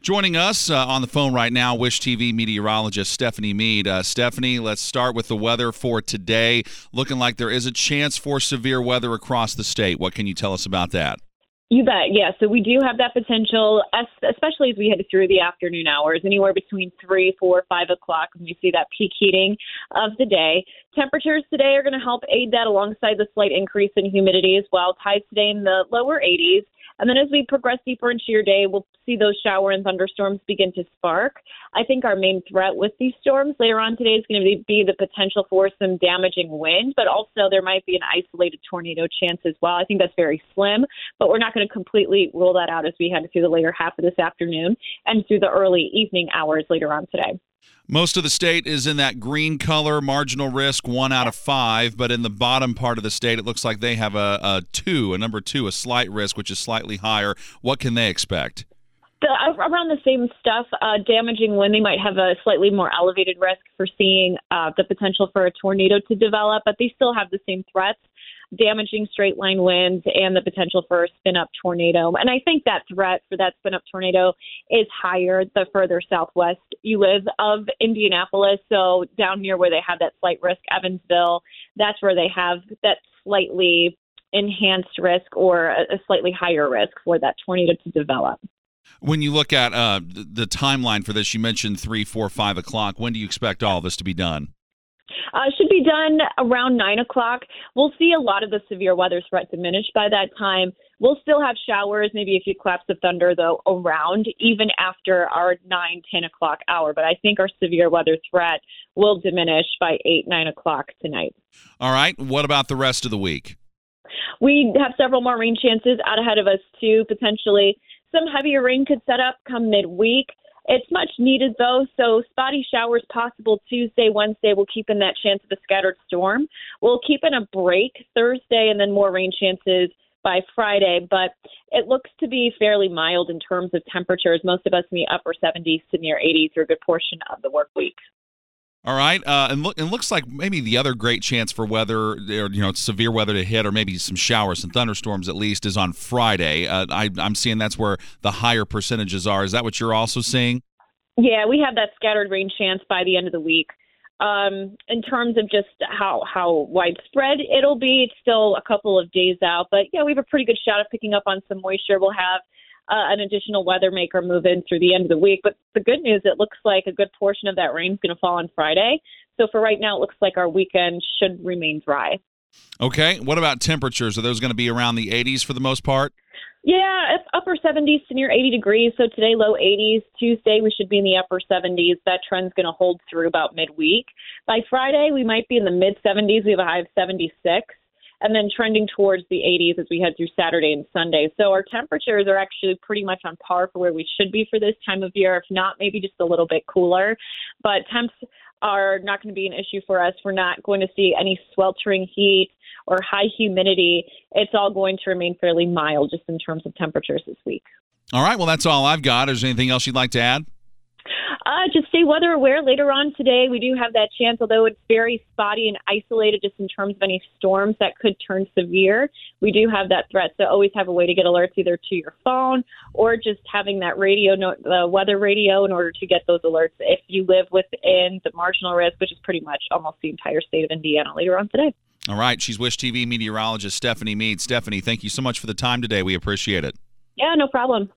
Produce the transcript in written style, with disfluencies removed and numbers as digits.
Joining us on the phone right now, Wish TV meteorologist Stephanie Mead. Stephanie, let's start with the weather for today. Looking like there is a chance for severe weather across the state. What can you tell us about that? You bet. Yeah. So we do have that potential, especially as we head through the afternoon hours, anywhere between 3, 4, 5 o'clock when we see that peak heating of the day. Temperatures today are going to help aid that alongside the slight increase in humidity as well. Highs today in the lower 80s. And then as we progress deeper into your day, we'll see those shower and thunderstorms begin to spark. I think our main threat with these storms later on today is going to be the potential for some damaging wind, but also there might be an isolated tornado chance as well. I think that's very slim, but we're not going to completely rule that out as we head through the later half of this afternoon and through the early evening hours later on today. Most of the state is in that green color, marginal risk, 1 out of 5. But in the bottom part of the state, it looks like they have a number 2, a slight risk, which is slightly higher. What can they expect? Around the same stuff, damaging wind, they might have a slightly more elevated risk for seeing the potential for a tornado to develop, but they still have the same threats. Damaging straight line winds and the potential for a spin-up tornado. And I think that threat for that spin-up tornado is higher the further southwest you live of Indianapolis. So down near where they have that slight risk, Evansville, that's where they have that slightly enhanced risk or a slightly higher risk for that tornado to develop. When you look at the timeline for this, you mentioned 3, 4, 5 o'clock. When do you expect all this to be done? Should be done around 9 o'clock. We'll see a lot of the severe weather threat diminish by that time. We'll still have showers, maybe a few claps of thunder, though, around even after our 9, 10 o'clock hour. But I think our severe weather threat will diminish by 8, 9 o'clock tonight. All right. What about the rest of the week? We have several more rain chances out ahead of us, too, potentially. Some heavier rain could set up come midweek. It's much needed, though, so spotty showers possible Tuesday, Wednesday. We'll keep in that chance of a scattered storm. We'll keep in a break Thursday and then more rain chances by Friday, but it looks to be fairly mild in terms of temperatures. Most of us in the upper 70s to near 80s for a good portion of the work week. All right, and looks like maybe the other great chance for weather, severe weather to hit, or maybe some showers and thunderstorms at least, is on Friday. I'm seeing that's where the higher percentages are. Is that what you're also seeing? Yeah, we have that scattered rain chance by the end of the week. In terms of just how widespread it'll be, it's still a couple of days out. But, yeah, we have a pretty good shot of picking up on some moisture. We'll have an additional weather maker move in through the end of the week. But the good news, it looks like a good portion of that rain is going to fall on Friday. So for right now, it looks like our weekend should remain dry. Okay. What about temperatures? Are those going to be around the 80s for the most part? Yeah, upper 70s to near 80 degrees. So today, low 80s. Tuesday, we should be in the upper 70s. That trend's going to hold through about midweek. By Friday, we might be in the mid-70s. We have a high of 76. And then trending towards the 80s as we head through Saturday and Sunday. So our temperatures are actually pretty much on par for where we should be for this time of year, if not maybe just a little bit cooler. But temps are not going to be an issue for us. We're not going to see any sweltering heat or high humidity. It's all going to remain fairly mild just in terms of temperatures this week. All right, well, that's all I've got. Is there anything else you'd like to add? Just stay weather aware later on today. We do have that chance, although it's very spotty and isolated just in terms of any storms that could turn severe. We do have that threat, so always have a way to get alerts either to your phone or just having that radio, the weather radio, in order to get those alerts if you live within the marginal risk, which is pretty much almost the entire state of Indiana later on today. All right. She's Wish TV meteorologist Stephanie Mead. Stephanie, thank you so much for the time today. We appreciate it. Yeah, no problem.